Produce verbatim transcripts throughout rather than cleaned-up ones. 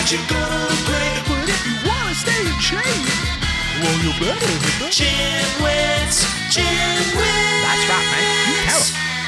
right, you're gonna look great. But if you wanna stay in shape, well, you better hit the Gymwits, Gymwits. That's right, man. You tell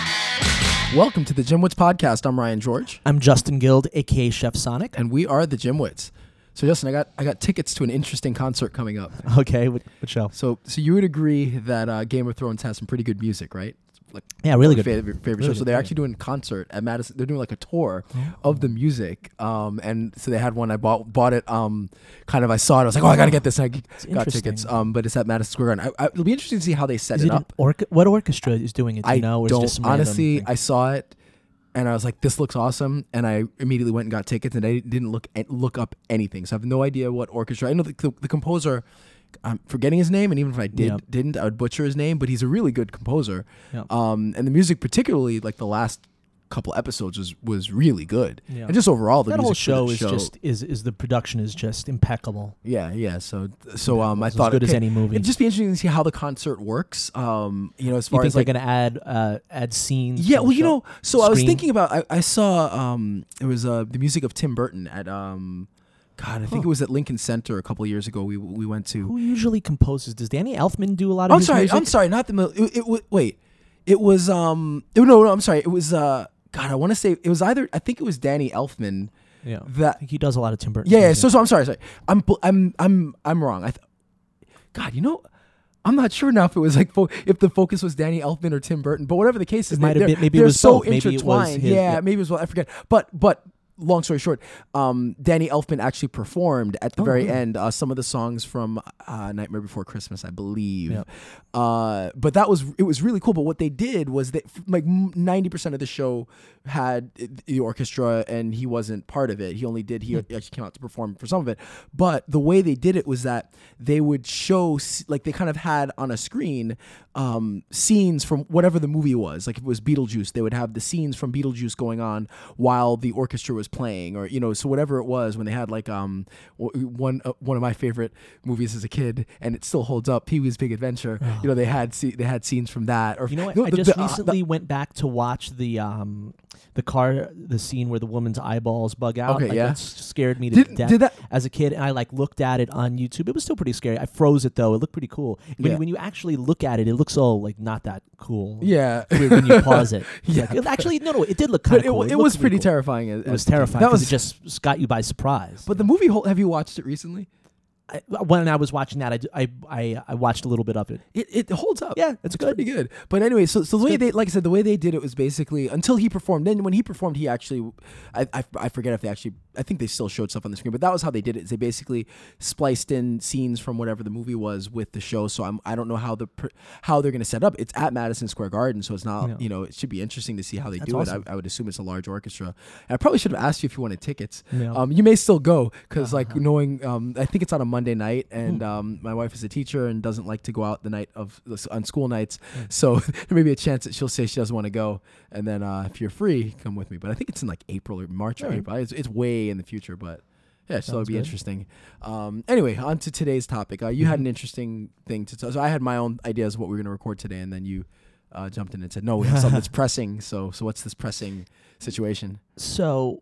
'em. Welcome to the Gymwits podcast. I'm Ryan George, I'm Justin Guild, aka Chef Sonic. and we are the Gymwits. So, Justin, I got I got tickets to an interesting concert coming up. Okay, what, what show? So, so you would agree that uh, Game of Thrones has some pretty good music, right? Like, Yeah, really my good. Favorite, favorite Really show. So good, they're yeah. actually doing a concert at Madison. They're doing like a tour Oh. of the music, um, and so they had one. I bought bought it. Um, kind of, I saw it. I was like, oh, I gotta get this. And I g- got interesting. tickets. Um, but it's at Madison Square Garden. I, I, it'll be interesting to see how they set Is it it an up. orca- what orchestra is doing it? Do I you know? Or is it don't just some random honestly. thing? I saw it, and I was like, "This looks awesome," and I immediately went and got tickets, and I didn't look at, look up anything, so I have no idea what orchestra. I know the, the, the composer. I'm forgetting his name, and even if I did Yep. didn't, I would butcher his name. But he's a really good composer, Yep. um, and the music, particularly like the last couple episodes, was was really good, Yeah. and just overall the that music whole for show the is show, just is is the production is just impeccable. yeah, yeah. So so um, I It's thought as good as okay, any movie. It'd just be interesting to see how the concert works. Um, you know, as You far think as they're like going to add uh, add scenes? Yeah, from well, the you show? know, so I was Screen? thinking about. I, I saw um, it was uh, the music of Tim Burton at um, God, I think Huh. it was at Lincoln Center a couple of years ago. We we went to. Who usually composes? Does Danny Elfman do a lot of? I'm his sorry, music? I'm sorry, not the. mil- It, it, wa- wait, it was um. it- no, no, I'm sorry. It was uh. God, I want to say it was either. I think it was Danny Elfman. Yeah, I That. think he does a lot of Tim Burton. Yeah, yeah. music. So, so I'm sorry, sorry. I'm bl- I'm I'm I'm wrong. I. Th- God, you know. I'm not sure now if it was like fo- if the focus was Danny Elfman or Tim Burton, but whatever the case is, It might they- have they're, been- maybe it they're was so both. Maybe it was intertwined. his- yeah, yeah. maybe it was. I forget. But but long story short, um, Danny Elfman actually performed at the Oh, very really? end uh, some of the songs from uh, Nightmare Before Christmas, I believe. Yep. Uh, but that was it was really cool. But what they did was that f- like ninety percent of the show had the orchestra, and he wasn't part of it. He only did he Hmm. actually came out to perform for some of it. But the way they did it was that they would show s- like they kind of had on a screen um, scenes from whatever the movie was. Like if it was Beetlejuice, they would have the scenes from Beetlejuice going on while the orchestra was playing, or you know, so whatever it was. When they had like um w- one uh, one of my favorite movies as a kid, and it still holds up, Pee-wee's Big Adventure. Oh. You know, they had se- they had scenes from that. Or You know what? no, I the- just the, uh, the- recently went back to watch the um the car the scene where the woman's eyeballs bug out. Okay, like, yeah. that s- scared me to Did- death did that- as a kid, and I like looked at it on YouTube. It was still pretty scary. I froze it though. It looked pretty cool. When, Yeah. you, when you actually look at it, it looks all like not that cool. yeah. When when you pause it. Yeah. Like, actually, no, no, it did look kind But of it, cool. it looked was pretty cool. terrifying. As, It was as a kid. terrifying That because was it just s- got you by surprise. But the movie, whole- have you watched it recently? I, when I was watching that, I, d- I, I, I watched a little bit of it. It it holds up. Yeah, it's it's good. pretty good. But anyway, so so the It's way good. they, like I said, the way they did it was basically until he performed. Then when he performed, he actually, I, I, I forget if they actually, I think they still showed stuff on the screen. But that was how they did it. Is they basically spliced in scenes from whatever the movie was with the show. So I'm I don't know how the pr- how they're going to set up. It's at Madison Square Garden, so it's not Yeah. you know it should be interesting to see how they That's do awesome. it. I, I would assume it's a large orchestra. And I probably should have asked you if you wanted tickets. Yeah. Um, you may still go because like Uh-huh. knowing um, I think it's on a Monday night, and Hmm. um, my wife is a teacher and doesn't like to go out the night of on school nights. Hmm. So there may be a chance that she'll say she doesn't want to go, and then uh, if you're free, come with me. But I think it's in like April or March or All right. April. It's, it's way in the future, but yeah, so it'll Sounds be good. interesting. Um, anyway, on to today's topic. Uh, you had Mhm. an interesting thing to tell. So I had my own ideas of what we were going to record today, and then you uh, jumped in and said, "No, we have something that's pressing." So so what's this pressing situation? So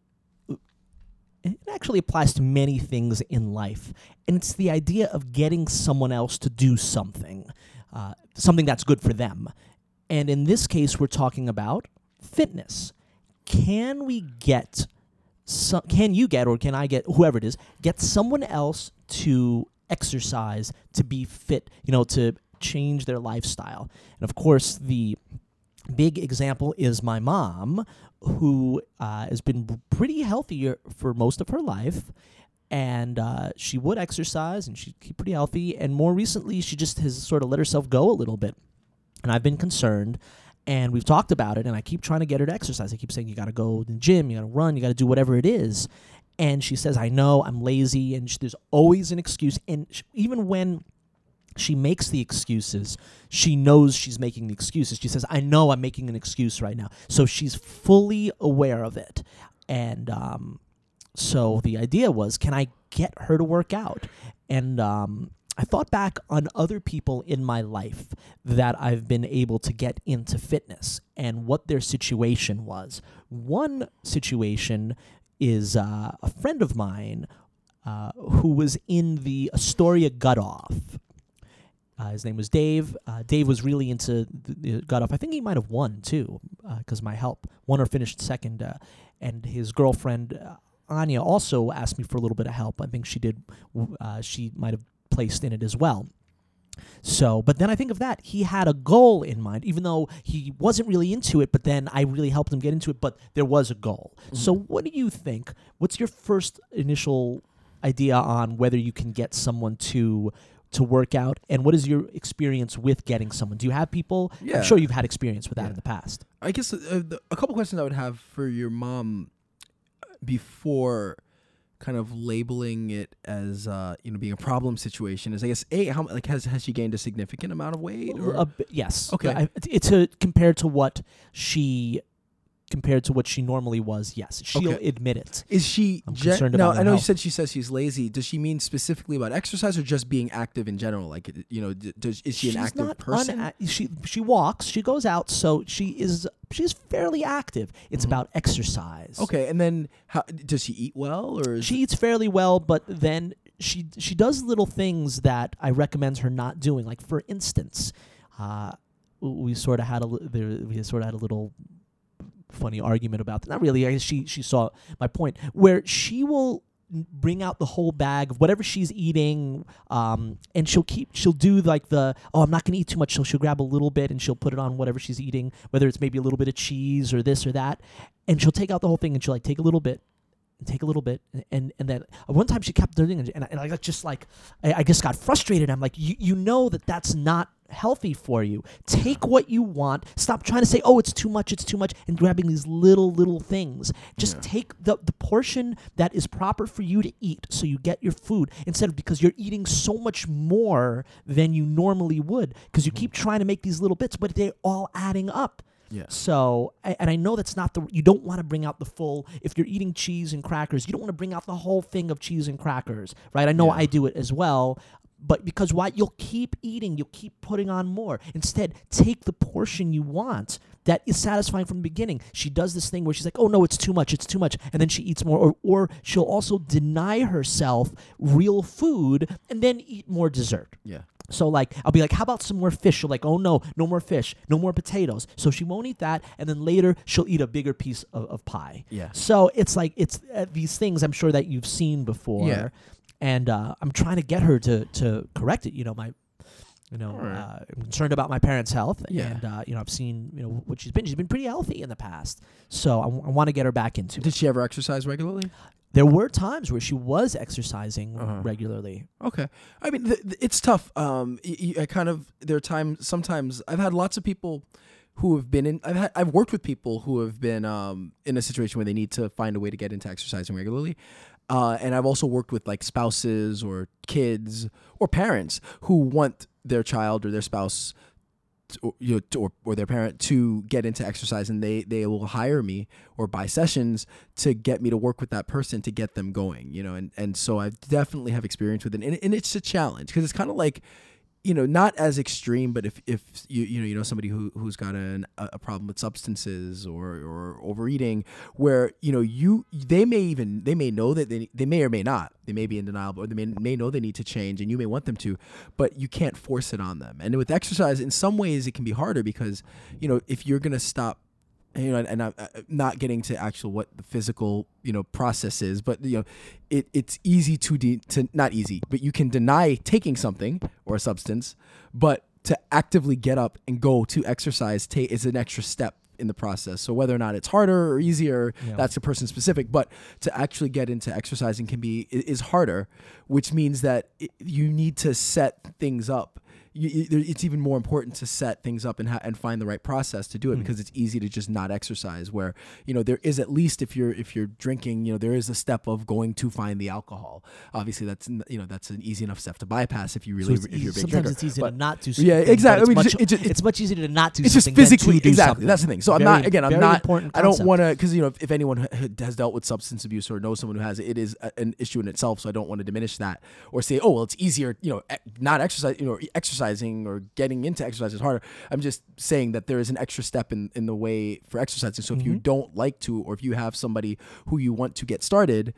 it actually applies to many things in life, and it's the idea of getting someone else to do something, uh, something that's good for them. And in this case, we're talking about fitness. Can we get, so, can you get, or can I get, whoever it is, get someone else to exercise, to be fit, you know, to change their lifestyle? And of course, the big example is my mom, who uh, has been pretty healthy for most of her life, and uh, she would exercise and she'd keep pretty healthy, and more recently she just has sort of let herself go a little bit, and I've been concerned, and we've talked about it, and I keep trying to get her to exercise. I keep saying, you got to go to the gym, you got to run, you got to do whatever it is, and she says, I know, I'm lazy, and sh- there's always an excuse, and sh- even when she makes the excuses, she knows she's making the excuses. She says, I know I'm making an excuse right now. So she's fully aware of it. And um, so the idea was, can I get her to work out? And um, I thought back on other people in my life that I've been able to get into fitness and what their situation was. One situation is uh, a friend of mine uh, who was in the Astoria Gut-Off. Uh, his name was Dave. Uh, Dave was really into the, the Gut-Off. I think he might have won, too, because uh, my help. Won or finished second. Uh, and his girlfriend, uh, Anya, also asked me for a little bit of help. I think she did. Uh, she might have placed in it as well. So, but then I think of that. He had a goal in mind, even though he wasn't really into it, but then I really helped him get into it, but there was a goal. Mm-hmm. So what do you think? What's your first initial idea on whether you can get someone to to work out, and what is your experience with getting someone? Do you have people? Yeah. I'm sure you've had experience with that yeah. in the past. I guess uh, the, a couple questions I would have for your mom before kind of labeling it as uh, you know being a problem situation is, I guess, a how like has has she gained a significant amount of weight? Or? A bit, yes. Okay. I, it's a compared to what she compared to what she normally was. Yes, she'll Okay. admit it. Is she I'm gen- concerned no? about her I know health. you said she says she's lazy. Does she mean specifically about exercise or just being active in general? Like, you know, d- does is she She's an active not person? Una- she she walks. She goes out, so she is she's fairly active. It's Mhm. about exercise. Okay, and then how does she eat well, or is She eats fairly well, but then she she does little things that I recommend her not doing. Like, for instance, uh, we sort of had a li- there, we sort of had a little funny argument about that. Not really. I guess she she saw my point, where she will bring out the whole bag of whatever she's eating, um, and she'll keep she'll do like the oh I'm not gonna eat too much, so she'll grab a little bit and she'll put it on whatever she's eating, whether it's maybe a little bit of cheese or this or that, and she'll take out the whole thing and she'll like take a little bit and take a little bit and and, and then one time she kept doing it, and I, and I got just like I, I just got frustrated. I'm like, you you know that that's not healthy for you. Take what you want. Stop trying to say, oh, it's too much, it's too much, and grabbing these little, little things. Just Yeah. take the, the portion that is proper for you to eat so you get your food, instead of because you're eating so much more than you normally would because you keep trying to make these little bits, but they're all adding up. yeah. So, I- and I know that's not the, you don't want to bring out the full, if you're eating cheese and crackers, you don't want to bring out the whole thing of cheese and crackers, right? I know Yeah. I do it as well. But because why? You'll keep eating. You'll keep putting on more. Instead, take the portion you want that is satisfying from the beginning. She does this thing where she's like, oh, no, it's too much. It's too much. And then she eats more. Or, or she'll also deny herself real food and then eat more dessert. Yeah. So, like, I'll be like, how about some more fish? She'll like, oh, no, no more fish. No more potatoes. So she won't eat that. And then later, she'll eat a bigger piece of, of pie. Yeah. So it's like, it's uh, these things I'm sure that you've seen before. Yeah. And uh, I'm trying to get her to, to correct it. You know, my, you know, Alright. uh, I'm concerned about my parents' health. Yeah. And, uh, you know, I've seen, you know, what she's been. She's been pretty healthy in the past. So I, w- I want to get her back into it. Did she ever exercise regularly? There were times where she was exercising Uh-huh. regularly. Okay. I mean, th- th- it's tough. Um, y- y- I kind of there are times. Sometimes I've had lots of people who have been in. I've had. I've worked with people who have been um in a situation where they need to find a way to get into exercising regularly. Uh, and I've also worked with like spouses or kids or parents who want their child or their spouse to, or, you know, to, or, or their parent to get into exercise, and they, they will hire me or buy sessions to get me to work with that person to get them going, you know, and, and so I definitely have experience with it, and, and it's a challenge because it's kind of like, you know, not as extreme, but if, if you you know you know somebody who who's got an, a problem with substances or, or overeating, where you know you they may even they may know that they they may or may not they may be in denial, or they may may know they need to change, and you may want them to, but you can't force it on them. And with exercise, in some ways, it can be harder because you know if you're gonna stop. You know, and, and I'm not getting to actual what the physical, you know, process is, but you know, it it's easy to de- to not easy, but you can deny taking something or a substance, but to actively get up and go to exercise ta- is an extra step in the process. So whether or not it's harder or easier, Yeah. that's a person specific. But to actually get into exercising can be is harder, which means that it, you need to set things up. You, you, it's even more important to set things up and ha- and find the right process to do it, Mm. because it's easy to just not exercise. Where you know there is, at least if you're if you're drinking, you know there is a step of going to find the alcohol. Obviously, that's n- you know that's an easy enough step to bypass if you really So it's if you're a easy, big sometimes drinker. it's easy But to not do yeah, something. exactly. But I mean, it's, just- much, it just- it's much easier to not do it's just something physically than to do exactly. something. That's the thing. So I'm Very- not again. I'm very not. important I don't concept. want to because you know if, if anyone h- has dealt with substance abuse or knows someone who has it, it is a, an issue in itself. So I don't want to diminish that or say, oh well, it's easier. You know, e- not exercise. You know, exercising or getting into exercise is harder. I'm just saying that there is an extra step in, in the way for exercising. So if you Mhm. don't like to, or if you have somebody who you want to get started,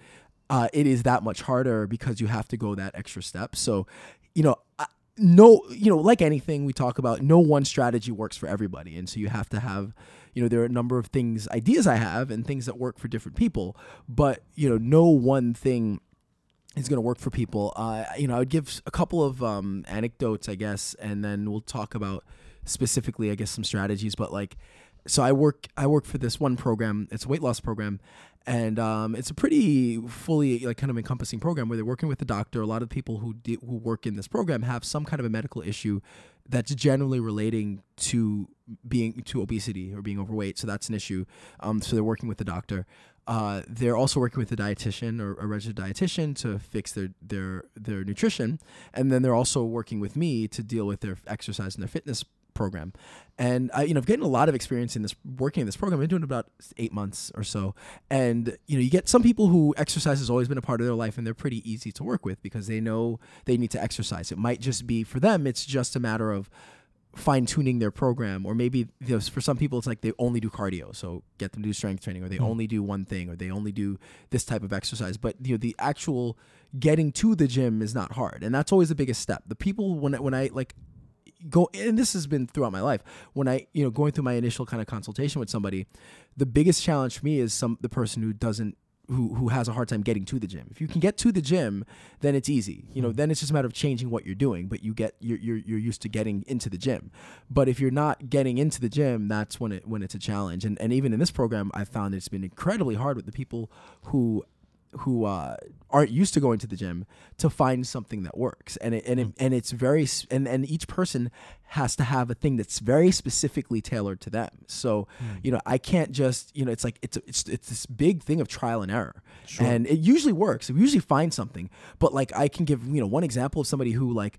uh, it is that much harder because you have to go that extra step. So, you know, I, no, you know, like anything we talk about, no one strategy works for everybody. And so you have to have, you know, there are a number of things, ideas I have and things that work for different people, but, you know, no one thing is going to work for people. Uh, you know, I would give a couple of um, anecdotes, I guess, and then we'll talk about specifically, I guess, some strategies. But like, so I work, I work for this one program. It's a weight loss program. And um, it's a pretty fully like kind of encompassing program where they're working with the doctor. A lot of people who de- who work in this program have some kind of a medical issue that's generally relating to being to obesity or being overweight. So that's an issue. Um, so they're working with the doctor. Uh, they're also working with a dietitian or a registered dietitian to fix their their their nutrition, and then they're also working with me to deal with their exercise and their fitness program. And I, you know, I've gotten a lot of experience in this, working in this program. I've been doing it about eight months or so. And, you know, you get some people who exercise has always been a part of their life and they're pretty easy to work with because they know they need to exercise. It might just be for them, it's just a matter of fine tuning their program, or maybe, you know, for some people it's like they only do cardio, so get them to do strength training, or they mm. only do one thing, or they only do this type of exercise. But, you know, the actual getting to the gym is not hard. And that's always the biggest step. The people, when, when I like, go, and this has been throughout my life, when I, you know, going through my initial kind of consultation with somebody, the biggest challenge for me is some the person who doesn't, who who has a hard time getting to the gym. If you can get to the gym, then it's easy. You know, then it's just a matter of changing what you're doing, but you get you're you're, you're used to getting into the gym. But if you're not getting into the gym, that's when it when it's a challenge. And and even in this program, I found it's been incredibly hard with the people who who uh, aren't used to going to the gym to find something that works. And it, and it, and it's very, and, and each person has to have a thing that's very specifically tailored to them. So, mm. you know, I can't just, you know, it's like, it's, it's, it's this big thing of trial and error. Sure. And it usually works. We usually find something, but like, I can give, you know, one example of somebody who like,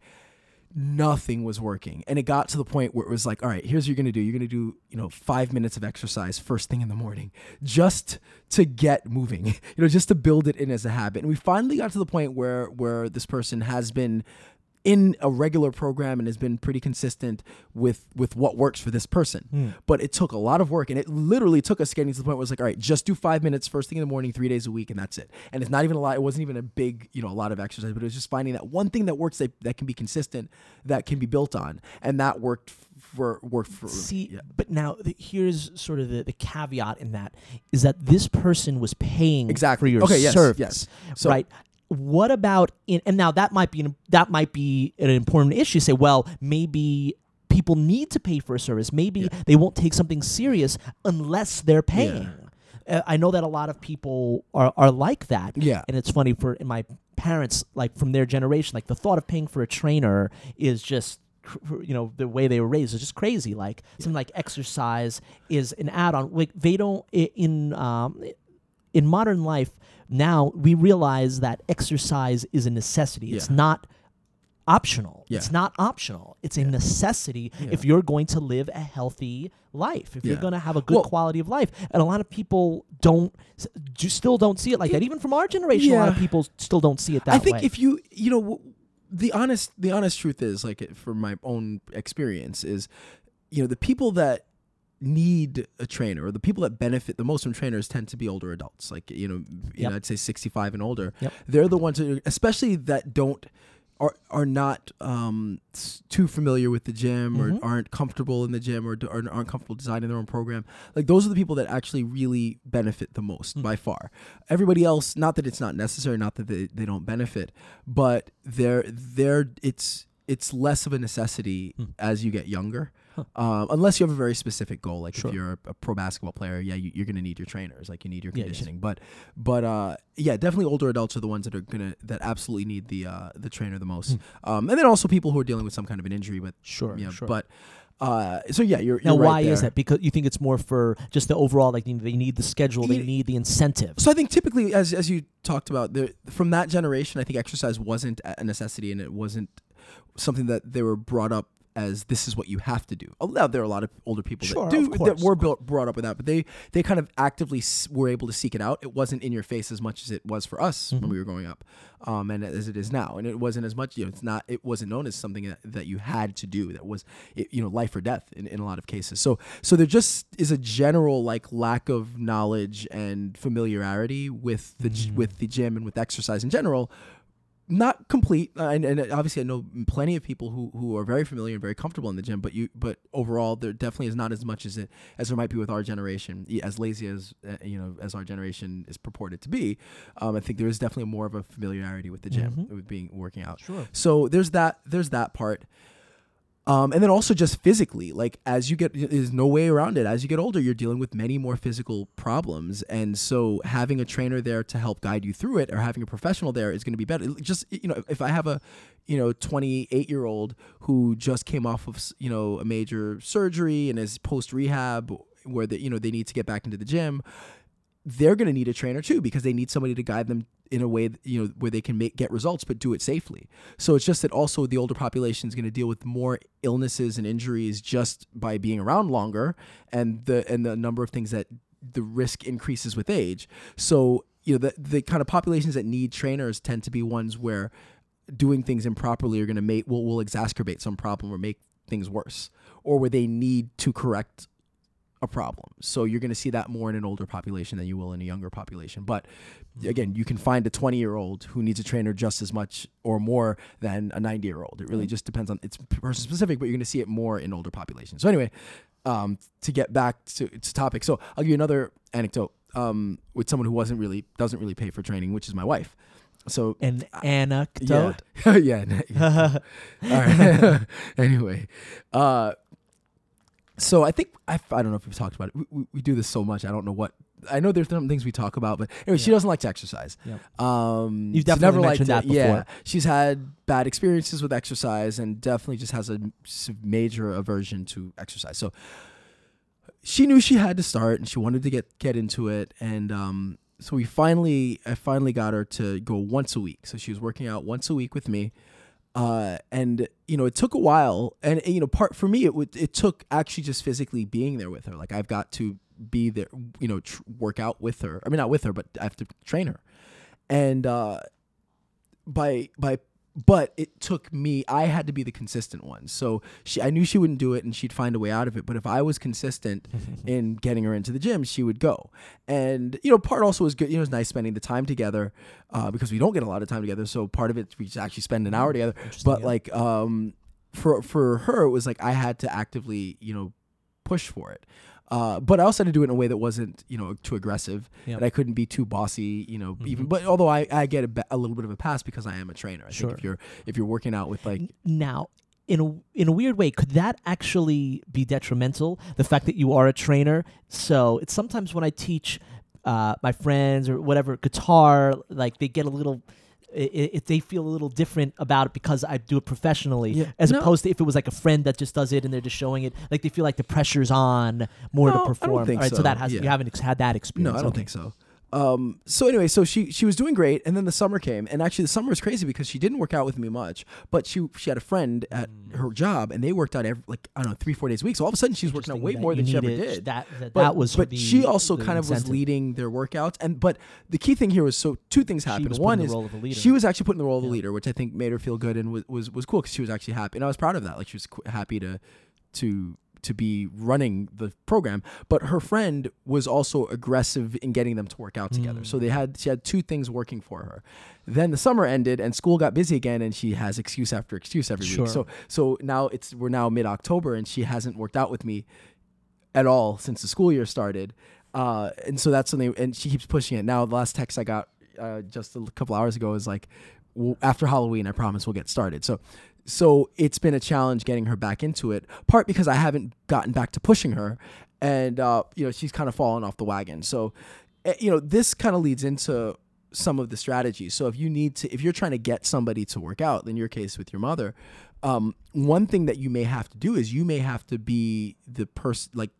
nothing was working. And it got to the point where it was like, all right, here's what you're going to do. You're going to do, you know, five minutes of exercise first thing in the morning, just to get moving, you know, just to build it in as a habit. And we finally got to the point where, where this person has been in a regular program and has been pretty consistent with, with what works for this person. Mm. But it took a lot of work, and it literally took us getting to the point where it was like, all right, just do five minutes first thing in the morning, three days a week, and that's it. And it's not even a lot. It wasn't even a big, you know, a lot of exercise, but it was just finding that one thing that works, that, that can be consistent, that can be built on. And that worked for, worked for, See, yeah. But now the, here's sort of the, the caveat in that is that this person was paying exactly. for your okay, yes, service, yes. So, right? What about in, and now that might be an, that might be an important issue. Say, well, maybe people need to pay for a service. Maybe yeah. they won't take something serious unless they're paying. Yeah. Uh, I know that a lot of people are, are like that. Yeah, and it's funny for my parents, like from their generation, like the thought of paying for a trainer is just, you know, the way they were raised is just crazy. Like yeah. something like exercise is an add-on. Like they don't in um, in modern life. Now we realize that exercise is a necessity. It's yeah. not optional. Yeah. It's not optional. It's a yeah. necessity yeah. if you're going to live a healthy life, if yeah. you're going to have a good well, quality of life. And a lot of people don't, just still don't see it like that. Even from our generation, yeah. a lot of people still don't see it that way. I think way. if you, you know, the honest, the honest truth is, like, from my own experience is, you know, the people that need a trainer, or the people that benefit the most from trainers, tend to be older adults, like, you know, you yep. know I'd say sixty-five and older. Yep. They're the ones who, especially that don't are are not um too familiar with the gym, mm-hmm. or aren't comfortable in the gym, or, or aren't comfortable designing their own program. Like, those are the people that actually really benefit the most mm-hmm. by far. Everybody else, not that it's not necessary, not that they, they don't benefit, but they're they're it's it's less of a necessity mm. as you get younger. Huh. Um, unless you have a very specific goal, like sure. if you're a, a pro basketball player, yeah, you, you're going to need your trainers, like you need your conditioning. Yeah, but, but uh, yeah, definitely older adults are the ones that are gonna that absolutely need the uh, the trainer the most. Hmm. Um, and then also people who are dealing with some kind of an injury, but sure, yeah, sure. But uh, so yeah, you're now. You're right why there. is that? Because you think it's more for just the overall, like they need the schedule, they you, need the incentive. So I think typically, as as you talked about, there, from that generation, I think exercise wasn't a necessity, and it wasn't something that they were brought up as this is what you have to do. Now there are a lot of older people Sure, that do of course, that were of course. built, brought up with that, but they they kind of actively s- were able to seek it out. It wasn't in your face as much as it was for us Mm-hmm. when we were growing up, um, and as it is now. And it wasn't as much. You know, it's not. It wasn't known as something that, that you had to do. That was, it, you know, life or death in, in a lot of cases. So so there just is a general like lack of knowledge and familiarity with the g with the gym and with exercise in general. Not complete, uh, and, and obviously I know plenty of people who, who are very familiar and very comfortable in the gym, but you but overall there definitely is not as much as it as there might be with our generation, as lazy as uh, you know as our generation is purported to be. Um, I think there is definitely more of a familiarity with the gym, Mhm. with being working out. Sure. So there's that there's that part. Um, and then also just physically, like as you get, there's no way around it. As you get older, you're dealing with many more physical problems. And so having a trainer there to help guide you through it or having a professional there is going to be better. Just, you know, if I have a, you know, twenty-eight year old who just came off of, you know, a major surgery and is post rehab where they, you know, they need to get back into the gym, they're going to need a trainer too, because they need somebody to guide them in a way that, you know, where they can make get results but do it safely. So it's just that also the older population is going to deal with more illnesses and injuries just by being around longer, and the and the number of things that the risk increases with age. So, you know, the the kind of populations that need trainers tend to be ones where doing things improperly are going to make will will exacerbate some problem or make things worse, or where they need to correct a problem. So you're going to see that more in an older population than you will in a younger population. But again, you can find a twenty year old who needs a trainer just as much or more than a ninety year old. It really just depends on, it's person specific, but you're going to see it more in older populations. So anyway, um, to get back to, to topic. So I'll give you another anecdote, um, with someone who wasn't really, doesn't really pay for training, which is my wife. So An anecdote. yeah, yeah. yeah. All right. Anyway, uh, so I think I, I don't know if we've talked about it. We, we, we do this so much. I don't know what. I know there's some things we talk about, but anyway, she Yeah. doesn't like to exercise. Yep. Um, You've she's definitely never mentioned liked that it. Yeah, before. she's had bad experiences with exercise and definitely just has a s- major aversion to exercise. So she knew she had to start and she wanted to get get into it, and um, so we finally, I finally got her to go once a week. So she was working out once a week with me. Uh, and you know, it took a while, and, and you know, part for me, it would, it took actually just physically being there with her. Like I've got to be there, you know, tr- work out with her. I mean, not with her, but I have to train her. And, uh, by, by, but it took me, I had to be the consistent one. So she, I knew she wouldn't do it and she'd find a way out of it. But if I was consistent in getting her into the gym, she would go. And, you know, part also was good. You know, it was nice spending the time together, uh, because we don't get a lot of time together. So part of it, we just actually spend an hour together. But yeah. like, um, for, for her, it was like, I had to actively, you know, push for it. Uh, but I also had to do it in a way that wasn't, you know, too aggressive, Yep. and I couldn't be too bossy, you know, Mm-hmm. even, but although I, I get a, ba- a little bit of a pass because I am a trainer. I Sure. think if you're, if you're working out with like, Now, in a in a weird way, could that actually be detrimental? The fact that you are a trainer. So it's sometimes when I teach uh, my friends or whatever guitar, like they get a little. If they feel a little different about it because I do it professionally, Yeah. as No. opposed to if it was like a friend that just does it and they're just showing it, like they feel like the pressure's on more No, to I don't perform. think All right, so so. that has Yeah. you haven't ex- had that no, experience. I don't Okay. think so. Um, so anyway, so she, she was doing great. And then the summer came, and actually the summer was crazy because she didn't work out with me much, but she, she had a friend at her job and they worked out every, like, I don't know, three, four days a week. So all of a sudden she was working out Interesting way that more you than she ever needed- did. That that, But, that was but the, she also the kind of was incentive. leading their workouts. And but the key thing here was, so two things happened. was One putting is the role of a leader. she was actually putting the role of a Yeah. leader, which I think made her feel good and was was, was cool because she was actually happy, and I was proud of that. Like she was qu- happy to to to be running the program. But her friend was also aggressive in getting them to work out together. Mm. So they had she had two things working for her. Then the summer ended and school got busy again, and she has excuse after excuse every Sure. week. So so now it's we're now mid October and she hasn't worked out with me at all since the school year started. Uh, and so that's something, and she keeps pushing it. Now, the last text I got uh, just a couple hours ago is like, well, after Halloween, I promise we'll get started. So, so it's been a challenge getting her back into it, part because I haven't gotten back to pushing her, and, uh, you know, she's kind of fallen off the wagon. So, uh, you know, this kind of leads into some of the strategies. So if you need to, if you're trying to get somebody to work out, in your case with your mother, um, one thing that you may have to do is you may have to be the person, like,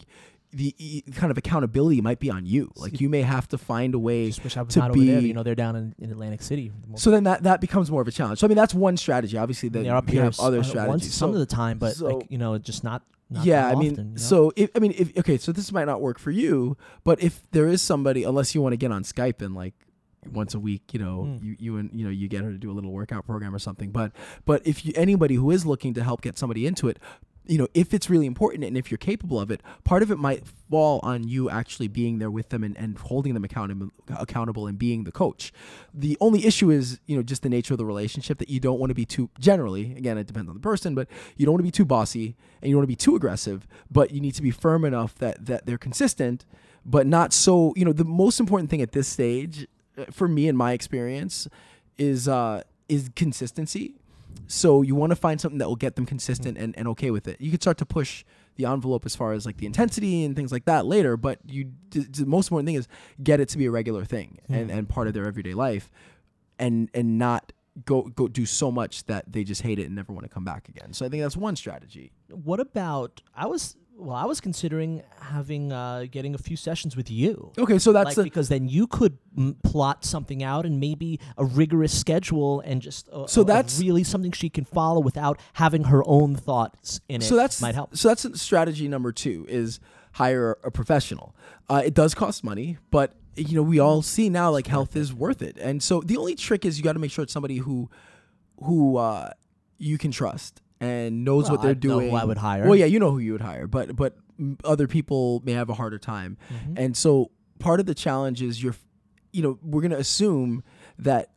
the e- kind of accountability might be on you. Like you may have to find a way Just wish I was to not be. over there. You know, they're down in, in Atlantic City. So then that, that becomes more of a challenge. So I mean, that's one strategy. Obviously, that they're up you here have other uh, strategies. once, some So- of the time, but so- like, you know, just not. not yeah, that I mean, often, you know? so if I mean, if okay, so this might not work for you, but if there is somebody, unless you want to get on Skype and like once a week, you know, Mm. you you and you know you get her to do a little workout program or something. But but if you anybody who is looking to help get somebody into it, you know, if it's really important and if you're capable of it, part of it might fall on you actually being there with them and, and holding them accountable accountable and being the coach. The only issue is, you know, just the nature of the relationship, that you don't want to be too, generally, again, it depends on the person, but you don't want to be too bossy and you don't want to be too aggressive, but you need to be firm enough that, that they're consistent, but not so, you know, the most important thing at this stage, uh, for me in my experience, is, uh, is consistency. So you want to find something that will get them consistent and, and okay with it. You can start to push the envelope as far as like the intensity and things like that later, but you d- d- the most important thing is get it to be a regular thing Mm. and, and part of their everyday life, and and not go go do so much that they just hate it and never want to come back again. So I think that's one strategy. What about, I was, well, I was considering having, uh, getting a few sessions with you. Okay, so that's Like, the, because then you could m- plot something out and maybe a rigorous schedule and just a, So a- a that's- really something she can follow without having her own thoughts in it. so that's might help. So that's strategy number two, is hire a professional. Uh, it does cost money, but you know we all see now like health is worth it. And so the only trick is you got to make sure it's somebody who who uh, you can trust and knows Well, what they're I'd know doing. who I would hire. Well, yeah, you know who you would hire, but but mm, other people may have a harder time. Mm-hmm. And so part of the challenge is you're, you know, we're gonna assume that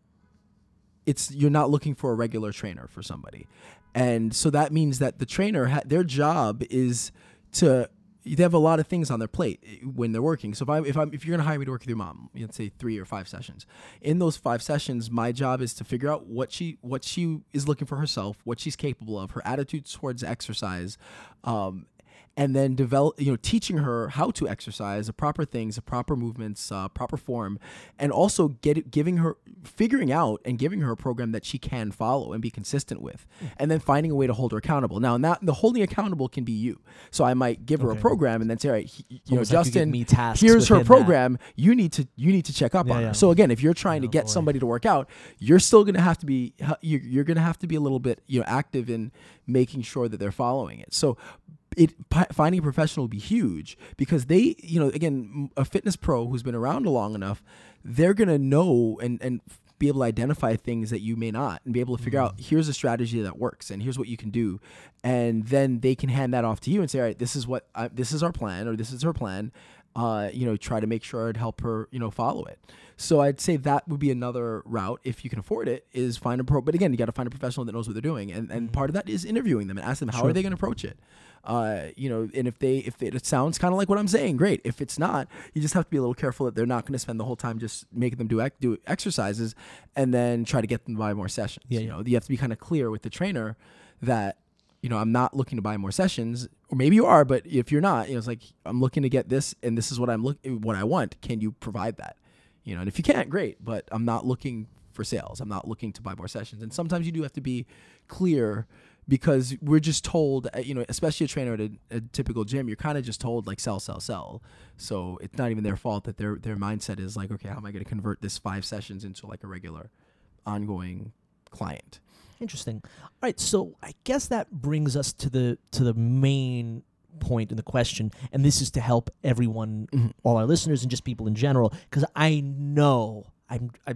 it's you're not looking for a regular trainer for somebody, and so that means that the trainer ha- their job is to. They have a lot of things on their plate when they're working. So if I if I'm if you're gonna hire me to work with your mom, let's say three or five sessions. In those five sessions, my job is to figure out what she what she is looking for herself, what she's capable of, her attitude towards exercise, um, and then develop, you know, teaching her how to exercise, the proper things, the proper movements, uh, proper form, and also get it, giving her, figuring out and giving her a program that she can follow and be consistent with, and then finding a way to hold her accountable. Now, that the holding accountable can be you. So I might give her Okay. a program and then say, all right, he, you know, almost like you give Justin, me tasks here's her within program. You need to you need to check up Yeah, on yeah. her. So again, if you're trying to Oh, get boy. somebody to work out, you're still going to have to be you're, you're going to have to be a little bit, you know, active in making sure that they're following it. So it p- finding a professional will be huge, because they, you know, again, a fitness pro who's been around long enough, they're going to know and and be able to identify things that you may not, and be able to figure out, here's a strategy that works and here's what you can do. And then they can hand that off to you and say, all right, this is what I, this is our plan, or this is her plan. Uh, you know, try to make sure I'd help her, you know, follow it. So I'd say that would be another route, if you can afford it, is find a pro. But again, you got to find a professional that knows what they're doing, and and part of that is interviewing them and ask them how Sure. are they going to approach it. Uh, you know, and if they if it sounds kind of like what I'm saying, great. If it's not, you just have to be a little careful that they're not going to spend the whole time just making them do ec- do exercises and then try to get them to buy more sessions. Yeah, you yeah. know, you have to be kind of clear with the trainer that, you know, I'm not looking to buy more sessions, or maybe you are, but if you're not, you know, it's like, I'm looking to get this, and this is what I'm look what I want. Can you provide that? You know, and if you can't, great, but I'm not looking for sales. I'm not looking to buy more sessions. And sometimes you do have to be clear, because we're just told, uh, you know, especially a trainer at a, a typical gym, you're kind of just told like sell, sell, sell. So it's not even their fault that their their mindset is like, okay, how am I going to convert this five sessions into like a regular, ongoing client? Interesting. All right, so I guess that brings us to the to the main point in the question, and this is to help everyone, Mhm. all our listeners, and just people in general, because I know I'm, I,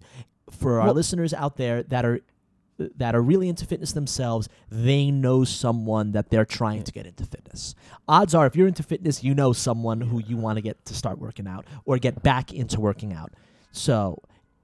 for our Well- listeners out there that are that are really into fitness themselves, they know someone that they're trying to get into fitness. Odds are, if you're into fitness, you know someone who you want to get to start working out or get back into working out. So,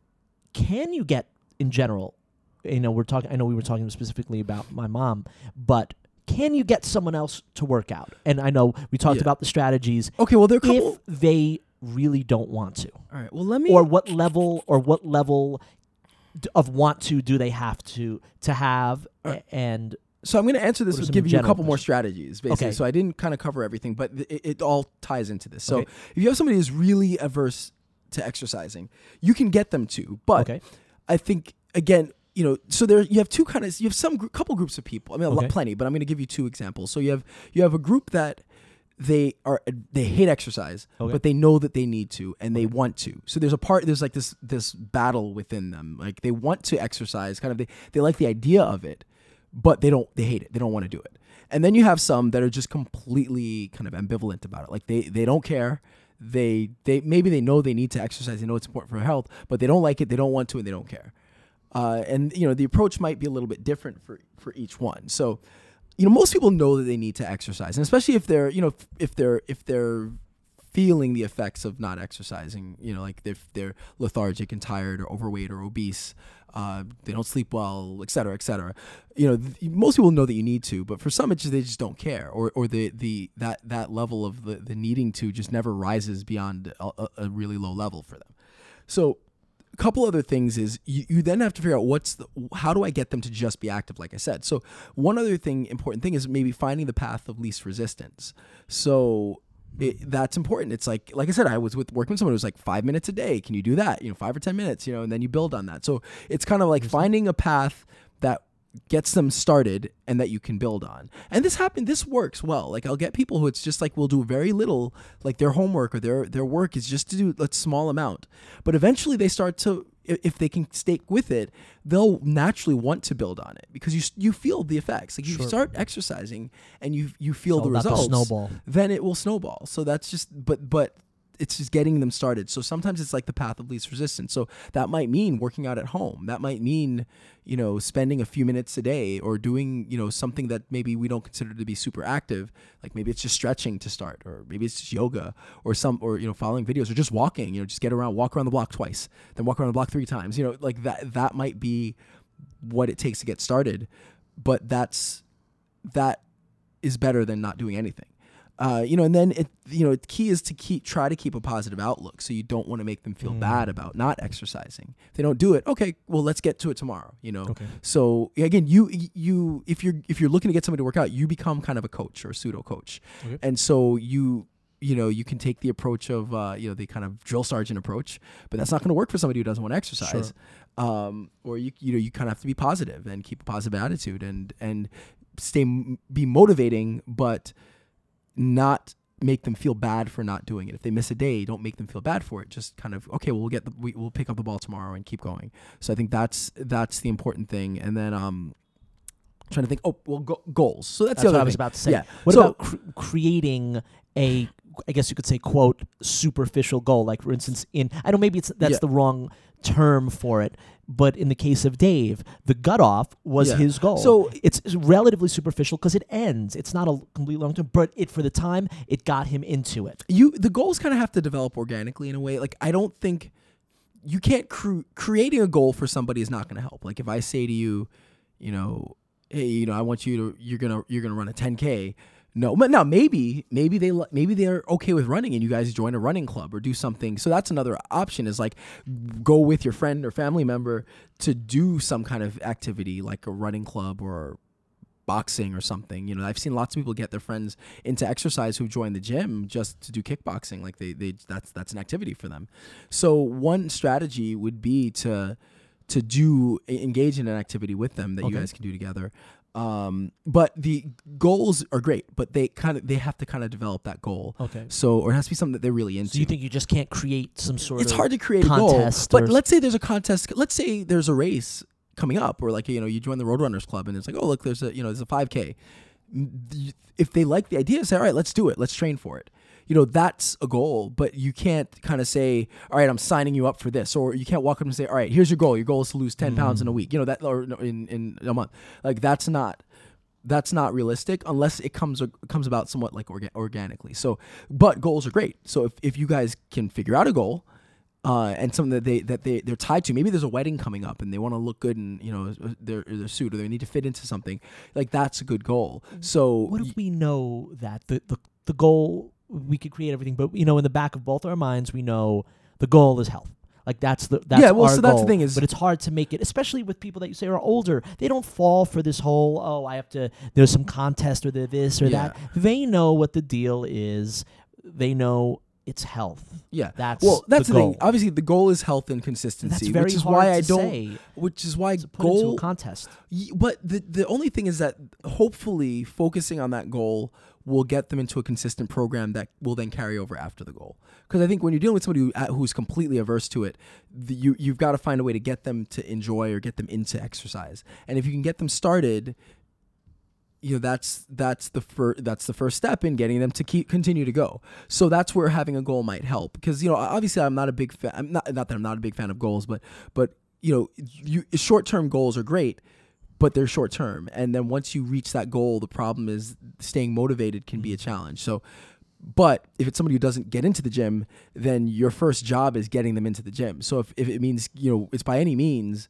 can you get, in general, you know, we're talking, I know we were talking specifically about my mom, but can you get someone else to work out? And I know we talked Yeah. about the strategies. Okay, well, there are a couple. If they really don't want to, All right, well, let me. or what level, or what level d- of want to do they have to to have, a- and So I'm going to answer this What are with some giving you a general couple more questions? strategies, basically. Okay. So I didn't kind of cover everything, but th- it, it all ties into this. So Okay. if you have somebody who's really averse to exercising, you can get them to. But okay, I think, again, you know, so there you have two kind of you have some gr- couple groups of people. I mean, a lot, Okay. plenty, but I'm going to give you two examples. So you have you have a group that they are they hate exercise, Okay. but they know that they need to and they want to. So there's a part there's like this this battle within them. Like they want to exercise, kind of they, they like the idea of it, but they don't they hate it. They don't want to do it. And then you have some that are just completely kind of ambivalent about it. Like they they don't care. They they maybe they know they need to exercise, they know it's important for their health, but they don't like it, they don't want to, and they don't care. Uh, and you know, the approach might be a little bit different for for each one. So you know, most people know that they need to exercise, and especially if they're, you know, if, if they're if they're feeling the effects of not exercising, you know, like if they're lethargic and tired or overweight or obese, uh, they don't sleep well, et cetera, et cetera. You know, th- most people know that you need to, but for some, it's just, they just don't care, or or the the that that level of the, the needing to just never rises beyond a, a really low level for them. So a couple other things is you, you then have to figure out what's the, how do I get them to just be active, like I said. So one other thing, important thing is maybe finding the path of least resistance. So it, that's important. It's like, like I said, I was with working with someone who was like five minutes a day. Can you do that? You know, five or ten minutes, you know, and then you build on that. So it's kind of like finding a path that gets them started and that you can build on. And this happened, this works well. Like I'll get people who it's just like, will do very little, like their homework or their, their work is just to do a small amount. But eventually they start to, if they can stick with it, they'll naturally want to build on it because you you feel the effects. Like you Sure. start exercising and you you feel It's the all about the results. snowball. Then it will snowball. So that's just, but but it's just getting them started. So sometimes it's like the path of least resistance. So that might mean working out at home. That might mean, you know, spending a few minutes a day or doing, you know, something that maybe we don't consider to be super active. Like maybe it's just stretching to start, or maybe it's just yoga or some, or, you know, following videos or just walking, you know, just get around, walk around the block twice, then walk around the block three times, you know, like that, that might be what it takes to get started. But that's, that is better than not doing anything. Uh, you know, and then it, you know, the key is to keep, try to keep a positive outlook. So you don't want to make them feel mm. bad about not exercising. If they don't do it, okay, well, let's get to it tomorrow, you know? Okay. So again, you, you, if you're, if you're looking to get somebody to work out, you become kind of a coach or a pseudo coach. Okay. And so you, you know, you can take the approach of, uh, you know, the kind of drill sergeant approach, but that's not going to work for somebody who doesn't want to exercise. Sure. Um, or you, you know, you kind of have to be positive and keep a positive attitude and, and stay, be motivating, but not make them feel bad for not doing it. If they miss a day, don't make them feel bad for it. Just kind of, okay, well, we'll get the, we, we'll pick up the ball tomorrow and keep going. So I think that's, that's the important thing. And then, um, I'm trying to think, oh, well, go, goals. So that's, that's the other what thing. I was about to say. Yeah. What so, about cr- creating a, I guess you could say, quote, superficial goal? Like, for instance, in, I know maybe it's that's yeah. the wrong term for it, but in the case of Dave, the gut off was yeah. his goal. So it's relatively superficial because it ends. It's not a complete long term, but it for the time it got him into it. You the goals kind of have to develop organically in a way. Like I don't think you can't cre- creating a goal for somebody is not going to help. Like if I say to you, you know, hey, you know, I want you to you're gonna you're gonna run a ten K. No, but now maybe maybe they maybe they're okay with running and you guys join a running club or do something. So that's another option is like go with your friend or family member to do some kind of activity like a running club or boxing or something. You know, I've seen lots of people get their friends into exercise who join the gym just to do kickboxing. Like they they that's that's an activity for them. So one strategy would be to to do engage in an activity with them that okay. you guys can do together. Um, but the goals are great, but they kind of, they have to kind of develop that goal. Okay. So, or it has to be something that they're really into. So you think you just can't create some sort it's of hard to create a goal, but let's say there's a contest. Let's say there's a race coming up or like, you know, you join the Roadrunners Club and it's like, oh, look, there's a, you know, there's a five K. If they like the idea, say, all right, let's do it. Let's train for it. You know, that's a goal, but you can't kind of say, all right, I'm signing you up for this. Or you can't walk up and say, all right, here's your goal. Your goal is to lose ten mm. pounds in a week, you know, that, or in, in a month. Like that's not, that's not realistic unless it comes, comes about somewhat like orga- organically. So, but goals are great. So if, if you guys can figure out a goal, uh, and something that they, that they, they're tied to, maybe there's a wedding coming up and they want to look good in, you know, their, their suit or they need to fit into something, like that's a good goal. So what if we know that the, the, the goal, we could create everything, but you know, in the back of both our minds, we know the goal is health. Like that's the that's yeah. Well, our so goal. that's the thing is, but it's hard to make it, especially with people that you say are older. They don't fall for this whole oh, I have to. There's some contest or the this or yeah. that. They know what the deal is. They know it's health. Yeah. That's well, that's the the, goal. thing. Obviously, the goal is health and consistency, That's very which is hard why to I don't. say. Which is why To put into goal. a contest. Y- But the the only thing is that hopefully focusing on that goal will get them into a consistent program that will then carry over after the goal. Because I think when you're dealing with somebody who, uh, who's completely averse to it, the, you you've got to find a way to get them to enjoy or get them into exercise. And if you can get them started, you know that's that's the first that's the first step in getting them to keep continue to go. So that's where having a goal might help. Because you know obviously I'm not a big fan. I'm not not that I'm not a big fan of goals, but but you know you short term goals are great. But they're short term. And then once you reach that goal, the problem is staying motivated can be a challenge. So, but if it's somebody who doesn't get into the gym, then your first job is getting them into the gym. So if, if it means, you know, it's by any means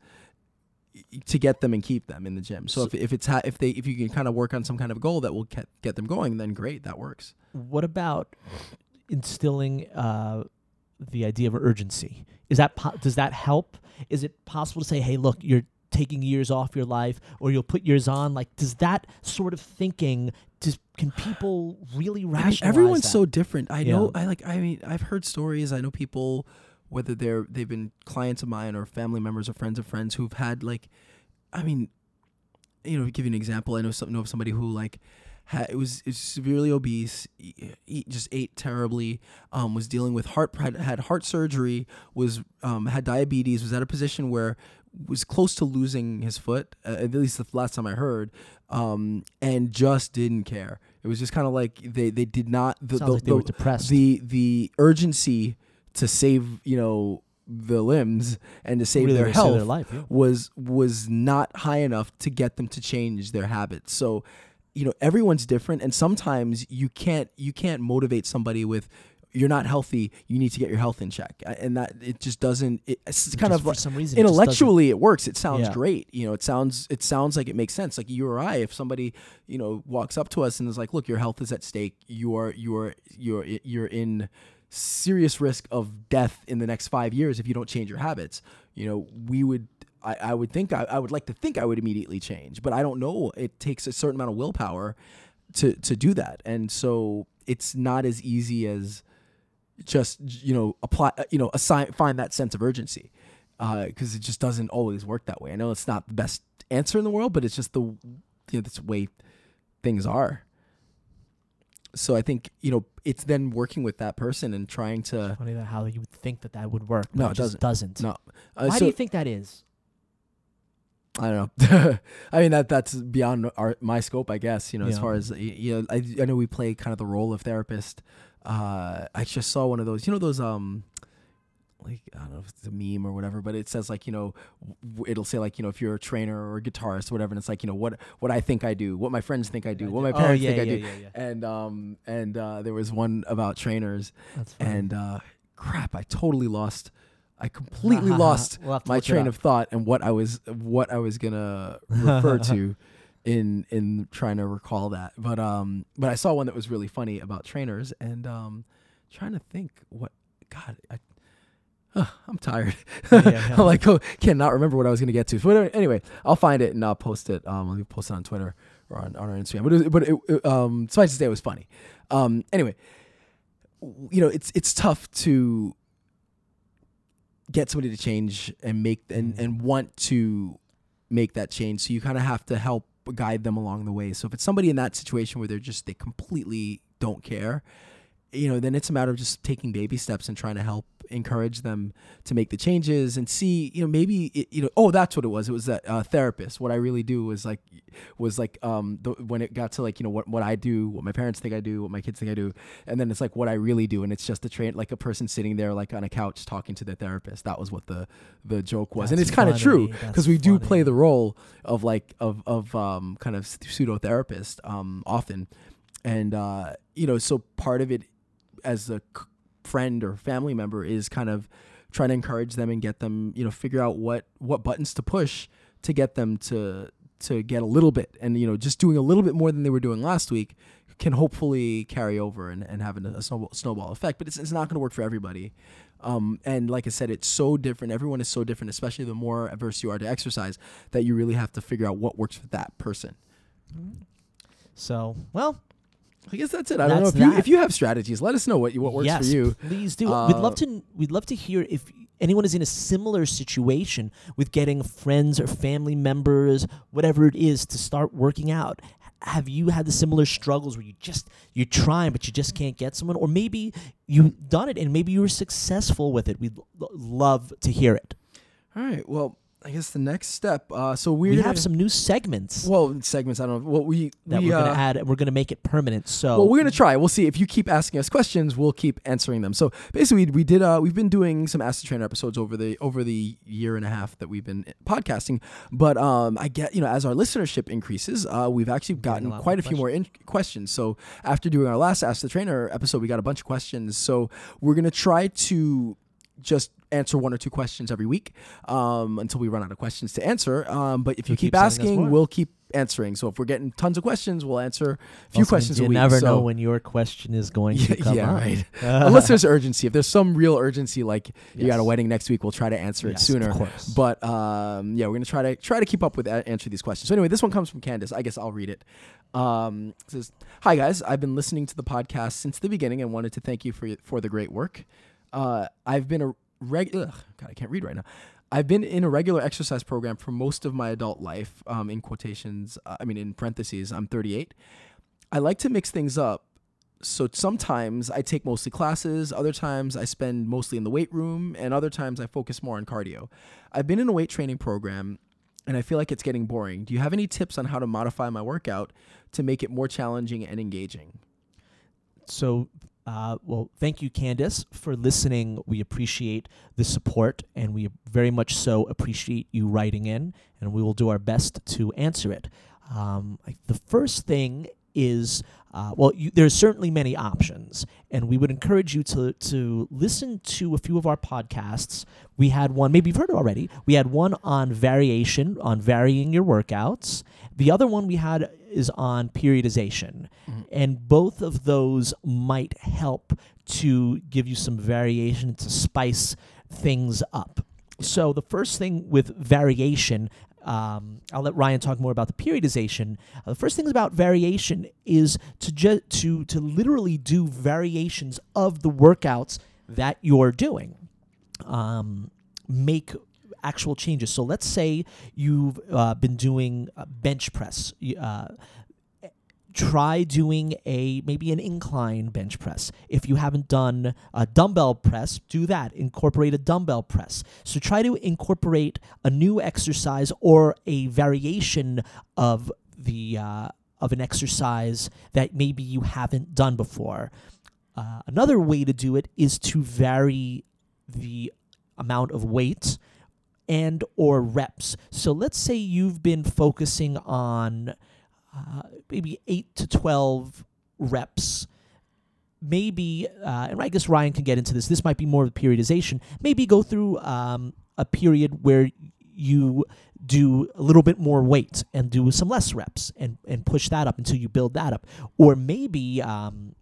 to get them and keep them in the gym. So, so if, if it's, ha- if they, if you can kind of work on some kind of goal that will get, get them going, then great, that works. What about instilling uh, the idea of urgency? Is that, po- does that help? Is it possible to say, hey, look, you're taking years off your life, or you'll put years on? Like, does that sort of thinking, does, can people really rationalize I mean, everyone's that? so different. I Yeah. know, I like, I mean, I've heard stories. I know people, whether they're, they've been clients of mine or family members or friends of friends who've had like, I mean, you know, to give you an example, I know some, know of somebody who like, had, it was, is severely obese, eat, just ate terribly, um, was dealing with heart, had, had heart surgery, was, um, had diabetes, was at a position where was close to losing his foot, uh, at least the last time I heard, um, and just didn't care. It was just kind of like they, they did not, the, Sounds the, like they the, were depressed. the, the urgency to save, you know, the limbs and to save Really their to save health their life, yeah. was, was not high enough to get them to change their habits. So, you know, everyone's different, and sometimes you can't, you can't motivate somebody with, you're not healthy, you need to get your health in check. And that, it just doesn't, it, it's It kind just, of for like, some reason, it just intellectually it works. It sounds Yeah. great. You know, it sounds, it sounds like it makes sense. Like you or I, if somebody, you know, walks up to us and is like, look, your health is at stake. You are, you are, you're, you're in serious risk of death in the next five years if you don't change your habits. You know, we would, I, I would think, I, I would like to think I would immediately change, but I don't know. It takes a certain amount of willpower to, to do that. And so it's not as easy as just, you know, apply, you know, assign, find that sense of urgency. Uh, cause it just doesn't always work that way. I know it's not the best answer in the world, but it's just the, you know, that's the way things are. So I think, you know, it's then working with that person and trying to, Funny that how you would think that that would work. But No, it it just doesn't. no, uh, Why so, do you think that is? I don't know. I mean, that that's beyond our, my scope, I guess, you know, as Yeah. far as, y- you know, I, I know we play kind of the role of therapist. Uh, I just saw one of those, you know, those, um, like, I don't know if it's a meme or whatever, but it says like, you know, w- it'll say like, you know, if you're a trainer or a guitarist or whatever, and it's like, you know, what, what I think I do, what my friends think I do, what my Oh, parents yeah, think I yeah, do. yeah, yeah. And, um, and, uh, there was one about trainers That's funny. and, uh, crap, I totally lost, I completely lost We'll have to my look it train up. of thought and what I was, what I was gonna refer to in, in trying to recall that. But, um, but I saw one that was really funny about trainers and, um, trying to think what, God, I, uh, I'm tired. Yeah, yeah. I'm like, oh, cannot remember what I was going to get to. But anyway, I'll find it and I'll post it. Um, I'll post it on Twitter or on, on our Instagram. But it, but it, it, um, suffice to say, it was funny. Um, anyway, w- you know, it's it's tough to get somebody to change and make and, and want to make that change. So you kind of have to help guide them along the way. So if it's somebody in that situation where they're just they completely don't care, you know, then it's a matter of just taking baby steps and trying to help encourage them to make the changes and see, you know, maybe, it, you know, oh, that's what it was. It was that uh, therapist. What I really do was like, was like, um, the, when it got to like, you know, what, what I do, what my parents think I do, what my kids think I do. And then it's like what I really do. And it's just a train, like a person sitting there, like on a couch talking to their therapist. That was what the, the joke was. That's and it's kind of true funny. because That's we do funny. play the role of like, of, of, um, kind of pseudo therapist, um, often. And, uh, you know, so part of it, as a c- friend or family member is kind of trying to encourage them and get them, you know, figure out what, what buttons to push to get them to, to get a little bit. And, you know, just doing a little bit more than they were doing last week can hopefully carry over and, and have a snowball, snowball effect, but it's, it's not going to work for everybody. Um, and like I said, it's so different. Everyone is so different, especially the more averse you are to exercise, that you really have to figure out what works for that person. So, well, I guess that's it. I don't know That's if you that. if you have strategies. Let us know what you, what works yes, for you. please do. Uh, we'd love to. We'd love to hear if anyone is in a similar situation with getting friends or family members, whatever it is, to start working out. Have you had the similar struggles where you just you're trying but you just can't get someone, or maybe you've done it and maybe you were successful with it? We'd l- love to hear it. All right. Well, I guess the next step. Uh, so we're We gonna, have some new segments well segments. I don't know. Well, we that we, we're uh, gonna add, and we're gonna make it permanent. So Well, we're gonna try. We'll see if you keep asking us questions. We'll keep answering them. So basically, we, we did. Uh, we've been doing some Ask the Trainer episodes over the over the year and a half that we've been podcasting. But um, I get you know as our listenership increases, uh, we've actually gotten a lot quite more a few more in- questions. So after doing our last Ask the Trainer episode, we got a bunch of questions. So we're gonna try to just answer one or two questions every week um, until we run out of questions to answer. Um, but if you So keep, keep sending us asking, more. we'll keep answering. So if we're getting tons of questions, we'll answer a few Also, questions you a week. never so know when your question is going to yeah, come yeah, up. right. Unless there's urgency. If there's some real urgency, like you got a Yes. wedding next week, we'll try to answer Yes, it sooner. of course. But um, yeah, we're gonna try to try to keep up with a- answer these questions. So anyway, this one comes from Candace. I guess I'll read it. Um, it says, "Hi guys, I've been listening to the podcast since the beginning and wanted to thank you for y- for the great work. Uh, I've been a reg. Ugh, God, I can't read right now. I've been in a regular exercise program for most of my adult life. Um, in quotations, uh, I mean in parentheses, I'm thirty-eight. I like to mix things up. So sometimes I take mostly classes, other times I spend mostly in the weight room, and other times I focus more on cardio. I've been in a weight training program, and I feel like it's getting boring. Do you have any tips on how to modify my workout to make it more challenging and engaging?" So, uh, well, thank you, Candace, for listening. We appreciate the support, and we very much so appreciate you writing in, and we will do our best to answer it. Um, I- the first thing is, uh, well, you, there's certainly many options, and we would encourage you to to listen to a few of our podcasts. We had one, maybe you've heard it already. We had one on variation, on varying your workouts. The other one we had is on periodization, and both of those might help to give you some variation to spice things up. So the first thing with variation, um, I'll let Ryan talk more about the periodization. Uh, the first thing about variation is to ju- to to literally do variations of the workouts that you're doing. Um, make actual changes. So let's say you've uh, been doing uh, bench press. Y- Uh, try doing a maybe an incline bench press. If you haven't done a dumbbell press, do that. Incorporate a dumbbell press. So try to incorporate a new exercise or a variation of the uh, of an exercise that maybe you haven't done before. Uh, another way to do it is to vary the amount of weight and or reps. So let's say you've been focusing on uh, maybe eight to twelve reps. Maybe, uh, and I guess Ryan can get into this. This might be more of periodization. Maybe go through um, a period where you do a little bit more weight and do some less reps and, and push that up until you build that up. Or maybe um,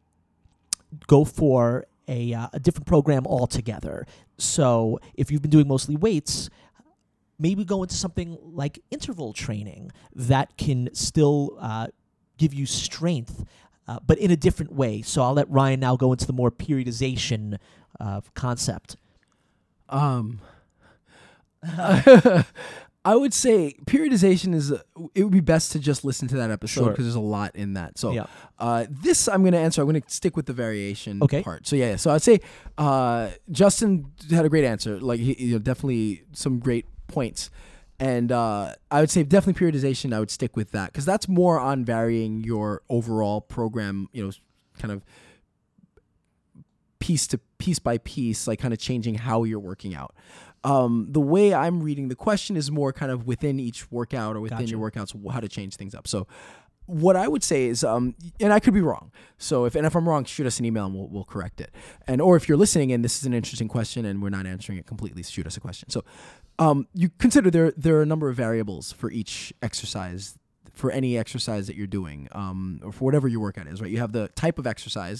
go for a, uh, a different program altogether. So if you've been doing mostly weights, maybe go into something like interval training that can still uh, give you strength, uh, but in a different way. So I'll let Ryan now go into the more periodization uh, concept. Um, I would say periodization is, uh, it would be best to just listen to that episode Sure. because there's a lot in that. So Yeah. uh, this I'm going to answer. I'm going to stick with the variation Okay. part. So yeah, so I'd say uh, Justin had a great answer. Like he, you know, definitely some great points. And uh, I would say definitely periodization. I would stick with that because that's more on varying your overall program, you know, kind of piece to piece by piece, like kind of changing how you're working out. Um, the way I'm reading the question is more kind of within each workout or within Gotcha. your workouts, how to change things up. So what I would say is, um, and I could be wrong. So if, and if I'm wrong, shoot us an email and we'll, we'll correct it. And, or if you're listening and this is an interesting question and we're not answering it completely, shoot us a question. So, um, you consider there, there are a number of variables for each exercise, for any exercise that you're doing, um, or for whatever your workout is, right? You have the type of exercise,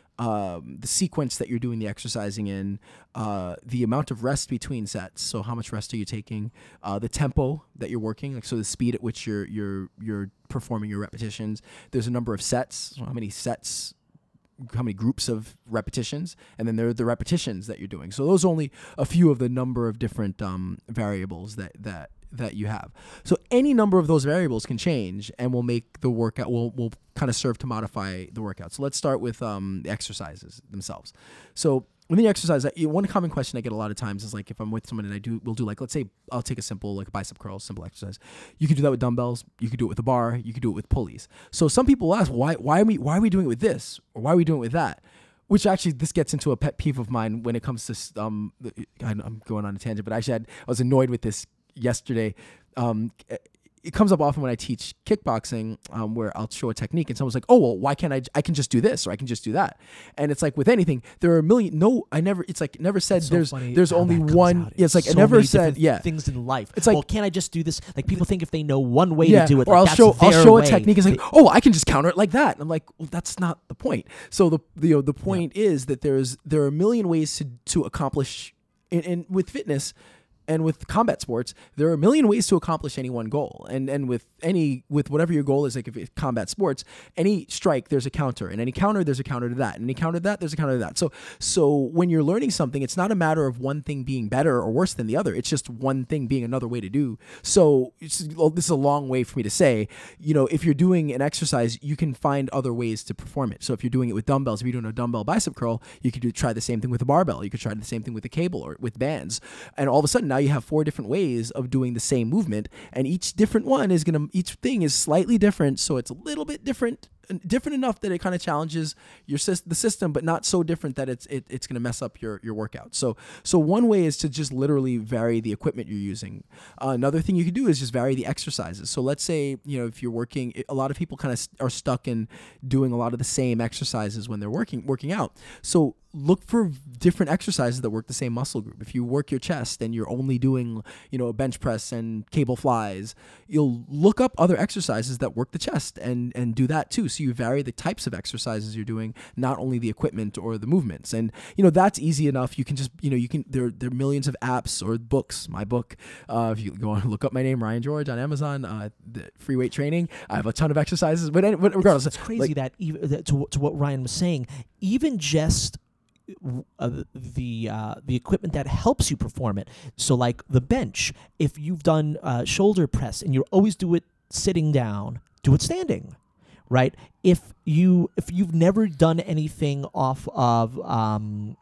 um, the sequence that you're doing the exercising in, uh, the amount of rest between sets. So how much rest are you taking? Uh, the tempo that you're working, like so the speed at which you're you're you're performing your repetitions. There's a number of sets. So how many sets? How many groups of repetitions, and then there are the repetitions that you're doing. So those are only a few of the number of different um, variables that that that you have. So any number of those variables can change and will make the workout, will will kind of serve to modify the workout. So let's start with um, the exercises themselves. So within the exercise, I, one common question I get a lot of times is like if I'm with someone and I do, we'll do like, let's say I'll take a simple, like a bicep curl, simple exercise. You could do that with dumbbells. You could do it with a bar. You could do it with pulleys. So some people will ask, why, why are we, why are we doing it with this? Or why are we doing it with that? Which actually, this gets into a pet peeve of mine when it comes to, um, I'm going on a tangent, but actually I, had, I was annoyed with this yesterday. Um, it comes up often when I teach kickboxing, um, where I'll show a technique and someone's like, oh, well, why can't I, I can just do this or I can just do that. And it's like with anything, there are a million, no, I never, it's like never said so there's, there's only one. Yeah, it's like so I never many said, yeah. things in life. It's like, well, can't I just do this? Like people think if they know one way yeah, to do it, or like I'll that's show, I'll their show way. a technique. It's like, oh, I can just counter it like that. And I'm like, well, that's not the point. So the, the you know, the point yeah. is that there's, there are a million ways to, to accomplish in, in with fitness. And with combat sports, there are a million ways to accomplish any one goal. And and with any with whatever your goal is, like if it's combat sports, any strike there's a counter, and any counter there's a counter to that, and any counter to that there's a counter to that. So so when you're learning something, it's not a matter of one thing being better or worse than the other. It's just one thing being another way to do. So it's, well, this is a long way for me to say. You know, if you're doing an exercise, you can find other ways to perform it. So if you're doing it with dumbbells, if you're doing a dumbbell bicep curl, you could do, try the same thing with a barbell. You could try the same thing with a cable or with bands, and all of a sudden now you have four different ways of doing the same movement, and each different one is going to, each thing is slightly different. So it's a little bit different, different enough that it kind of challenges your the system, but not so different that it's, it, it's going to mess up your, your workout. So, so one way is to just literally vary the equipment you're using. Uh, another thing you can do is just vary the exercises. So let's say, you know, if you're working, a lot of people kind of are stuck in doing a lot of the same exercises when they're working, working out. So look for different exercises that work the same muscle group. If you work your chest and you're only doing, you know, a bench press and cable flies, you'll look up other exercises that work the chest and, and do that too. So you vary the types of exercises you're doing, not only the equipment or the movements. And, you know, that's easy enough. You can just, you know, you can, there, there are millions of apps or books, my book. Uh, if you go on and look up my name, Ryan George on Amazon, uh, the free weight training, I have a ton of exercises, but, but regardless. It's, it's crazy like, that even that to, to what Ryan was saying, even just Uh, the uh, the equipment that helps you perform it. So like the bench, if you've done uh, shoulder press and you always do it sitting down, do it standing, right? If you if you've never done anything off of um,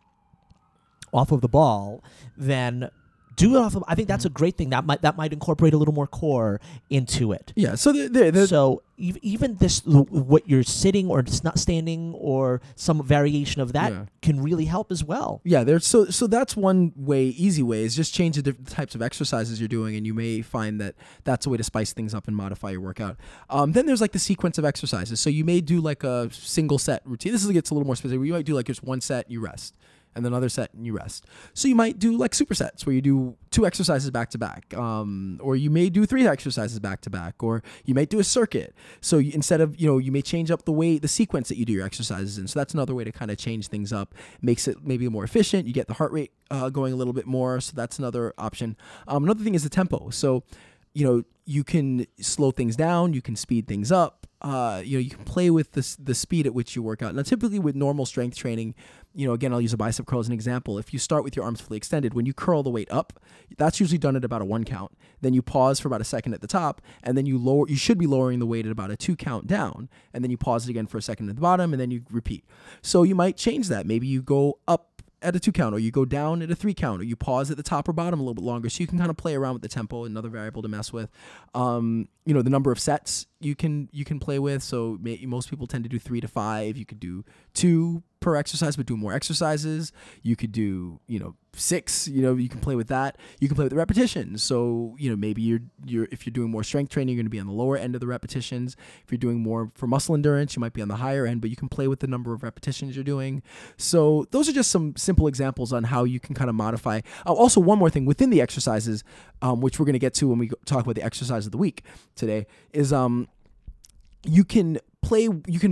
off of the ball, then do it off of. I think that's a great thing. That might that might incorporate a little more core into it. Yeah. So the, the, the so ev- even this, what you're sitting or just not standing or some variation of that yeah. can really help as well. Yeah. There's so so that's one way, easy way is just change the different types of exercises you're doing, and you may find that that's a way to spice things up and modify your workout. Um, then there's like the sequence of exercises. So you may do like a single set routine. This is, gets a little more specific. You might do like just one set, you rest. And then another set and you rest. So you might do like supersets where you do two exercises back to back, um, or you may do three exercises back to back, or you might do a circuit. So you, instead of, you know, you may change up the way, the sequence that you do your exercises in. So that's another way to kind of change things up, makes it maybe more efficient. You get the heart rate uh, going a little bit more. So that's another option. Um, another thing is the tempo. So, you know, you can slow things down, you can speed things up. Uh, you know, you can play with the the speed at which you work out. Now, typically with normal strength training, you know, again, I'll use a bicep curl as an example. If you start with your arms fully extended, when you curl the weight up, that's usually done at about a one count. Then you pause for about a second at the top, and then you lower. You should be lowering the weight at about a two count down, and then you pause it again for a second at the bottom, and then you repeat. So you might change that. Maybe you go up at a two count, or you go down at a three count, or you pause at the top or bottom a little bit longer, so you can kind of play around with the tempo. Another variable to mess with. Um, you know, the number of sets you can you can play with. So may, most people tend to do three to five. You could do two per exercise, but do more exercises. You could do, you know, six. You know, you can play with that. You can play with the repetitions. So, you know, maybe you're you're if you're doing more strength training, you're going to be on the lower end of the repetitions. If you're doing more for muscle endurance, you might be on the higher end. But you can play with the number of repetitions you're doing. So those are just some simple examples on how you can kind of modify. Uh, also, one more thing within the exercises, um, which we're going to get to when we talk about the exercise of the week today, is um, you can play. You can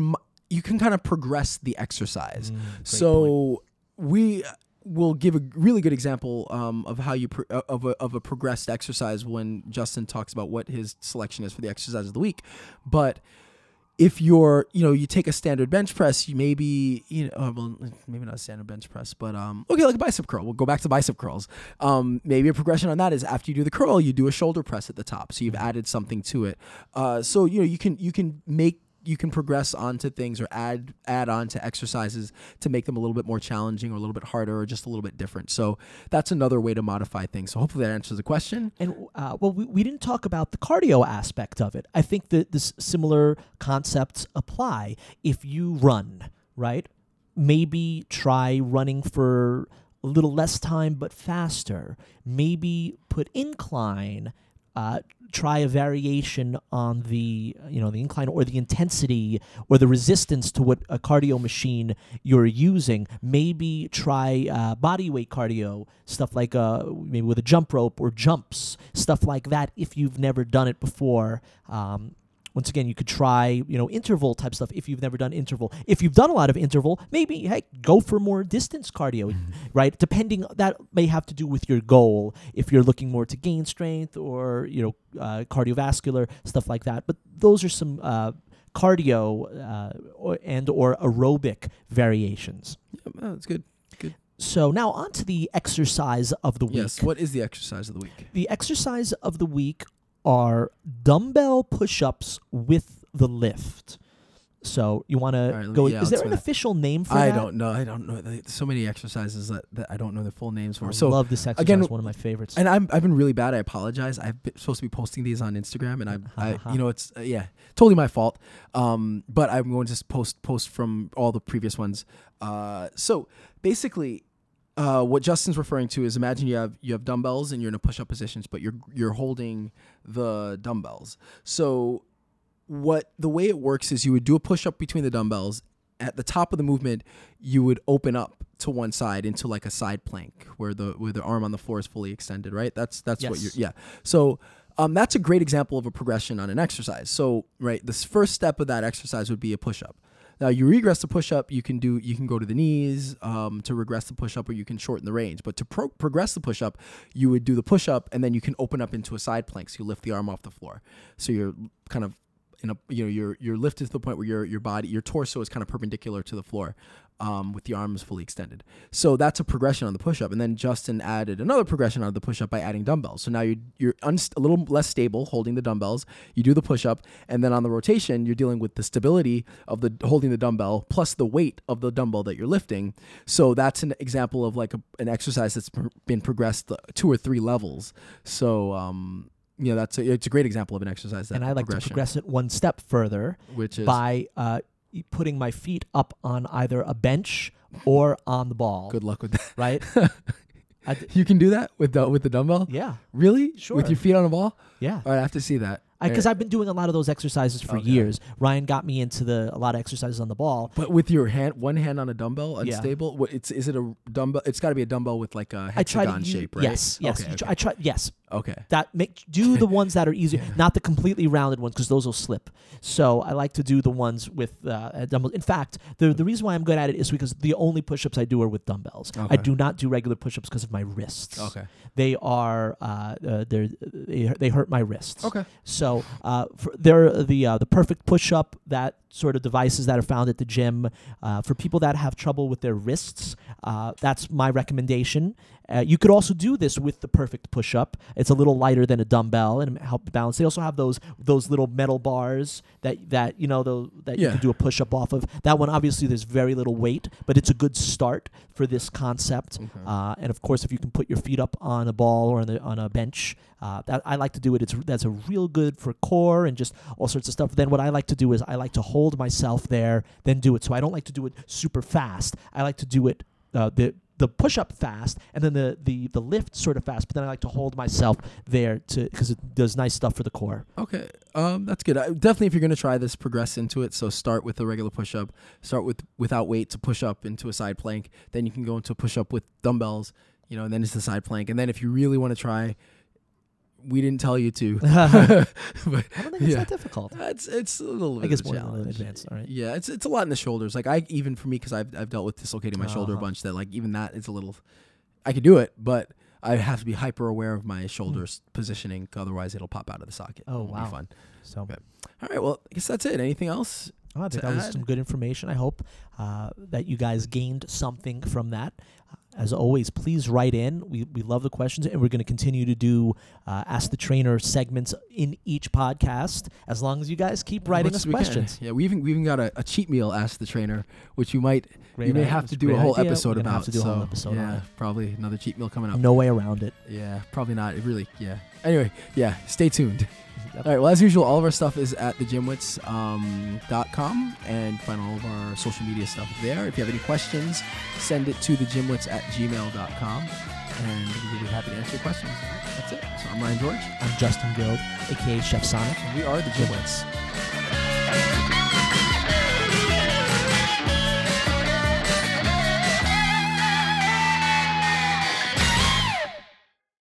you can kind of progress the exercise. Mm, so we will give a really good example um, of how you pro- of a of a progressed exercise when Justin talks about what his selection is for the exercise of the week. But if you're, you know, you take a standard bench press, you maybe, you know, uh, well, maybe not a standard bench press, but um, okay, like a bicep curl. We'll go back to bicep curls. Um, maybe a progression on that is after you do the curl, you do a shoulder press at the top. So you've added something to it. Uh, so you know, you can you can make you can progress onto things or add add on to exercises to make them a little bit more challenging or a little bit harder or just a little bit different. So that's another way to modify things. So hopefully that answers the question. And uh, well, we, we didn't talk about the cardio aspect of it. I think that this similar concepts apply. If you run, right, maybe try running for a little less time but faster. Maybe put incline. Uh, try a variation on the, you know, the incline or the intensity or the resistance to what a cardio machine you're using. Maybe try uh, body weight cardio, stuff like uh, maybe with a jump rope or jumps, stuff like that if you've never done it before. Um, Once again, you could try, you know, interval type stuff if you've never done interval. If you've done a lot of interval, maybe, hey, go for more distance cardio, right? Depending, that may have to do with your goal. If you're looking more to gain strength or, you know, uh, cardiovascular, stuff like that. But those are some uh, cardio uh, or, and or aerobic variations. Yeah, that's good. Good. So now on to the exercise of the week. Yes. What is the exercise of the week? The exercise of the week are dumbbell push-ups with the lift. So you want right, to go. yeah, is there let's an go that. official name for I that? don't know. I don't know. There's so many exercises that, that I don't know the full names for. I so love this exercise. again, One of my favorites. And I'm I've been really bad. I apologize. I've been supposed to be posting these on Instagram, and I, I you know, it's uh, yeah, totally my fault. Um, but I'm going to just post post from all the previous ones. Uh, so basically. Uh, what Justin's referring to is imagine you have you have dumbbells and you're in a push-up positions, but you're you're holding the dumbbells. So what the way it works is you would do a push-up between the dumbbells. At the top of the movement, you would open up to one side into like a side plank where the where the arm on the floor is fully extended, right? That's that's Yes. what you're yeah. So um, that's a great example of a progression on an exercise. So right, this first step of that exercise would be a push-up. Now you regress the push-up, you can do you can go to the knees um, to regress the push-up, or you can shorten the range. But to pro- progress the push-up, you would do the push-up, and then you can open up into a side plank. So you lift the arm off the floor. So you're kind of in a you know you're you're lifted to the point where your your body your torso is kind of perpendicular to the floor, um, with the arms fully extended. So that's a progression on the push-up. And then Justin added another progression on the push-up by adding dumbbells. So now you're you're unst- a little less stable holding the dumbbells. You do the push-up, and then on the rotation, you're dealing with the stability of the holding the dumbbell plus the weight of the dumbbell that you're lifting. So that's an example of like a, an exercise that's pr- been progressed two or three levels. So um, you know, that's a, it's a great example of an exercise. That and I like to progress it one step further, which is by uh, putting my feet up on either a bench or on the ball. good luck with that. Right? I d- You can do that with the with the dumbbell? yeah, Really? Sure. With your feet on the ball? yeah. All right, I have to see that. Because I've been doing a lot of those exercises for Okay. years. Ryan got me into the a lot of exercises on the ball. But with your hand, one hand on a dumbbell, Yeah. unstable. What it's is it a dumbbell? It's got to be a dumbbell with like a I try hexagon to use, shape, right? Yes, yes. Okay, You tr- okay. I try. Yes, okay. that make do the ones that are easier, not the completely rounded ones, because those will slip. So I like to do the ones with uh, dumbbells. In fact, the the reason why I'm good at it is because the only push-ups I do are with dumbbells. I Okay. do not do regular push-ups because of my wrists. Okay. They are uh, uh, they're, they they hurt my wrists. Okay. So uh, for, they're the uh, the perfect push-up, that sort of devices that are found at the gym. Uh, for people that have trouble with their wrists, uh, that's my recommendation. Uh, you could also do this with the perfect push-up. It's a little lighter than a dumbbell and help balance. They also have those those little metal bars that that you know the, that you Yeah. can do a push-up off of. That one, obviously, there's very little weight, but it's a good start for this concept. Okay. Uh, and of course, if you can put your feet up on a ball or on, the, on a bench, uh, that I like to do it. It's that's a real good for core and just all sorts of stuff. Then what I like to do is I like to hold myself there, then do it. So I don't like to do it super fast. I like to do it uh, the the push up fast, and then the, the the lift sort of fast. But then I like to hold myself there to because it does nice stuff for the core. Okay. Um, that's good. I, definitely, if you're gonna try this, progress into it. So start with a regular push-up. Start with without weight to push up into a side plank. Then you can go into a push-up with dumbbells. You know, and then it's the side plank. And then if you really want to try we didn't tell you to. but, I don't think it's yeah. that difficult. It's it's a little bit I guess of a more than challenge. advanced. All right. Yeah, it's it's a lot in the shoulders. Like I even for me because I've I've dealt with dislocating my shoulder a Uh-huh. bunch. That like even that is a little. I could do it, but I have to be hyper aware of my shoulders positioning. Otherwise, it'll pop out of the socket. Oh, it won't wow. be fun. So Okay. All right. Well, I guess that's it. Anything else? oh, I think to that was add? some good information. I hope uh, that you guys gained something from that. As always, please write in. We we love the questions, and we're going to continue to do uh, Ask the Trainer segments in each podcast as long as you guys keep writing Much us as we can. questions. Yeah, we even we even got a, a cheat meal. Ask the Trainer, which you might Great you may idea. have It's to a do a great whole idea. episode We're gonna about. have to do a so whole episode on yeah, it. probably another cheat meal coming up. No way around it. Yeah, probably not. It really, yeah. Anyway, yeah, stay tuned. Yep. All right, well, as usual, all of our stuff is at the gymwits dot com, um, and you can find all of our social media stuff there. If you have any questions, send it to the gymwits at gmail dot com, and we'll be happy to answer your questions. All right, that's it. So I'm Ryan George, I'm Justin Guild, a k a. Chef Sonic. and we are the Gymwits.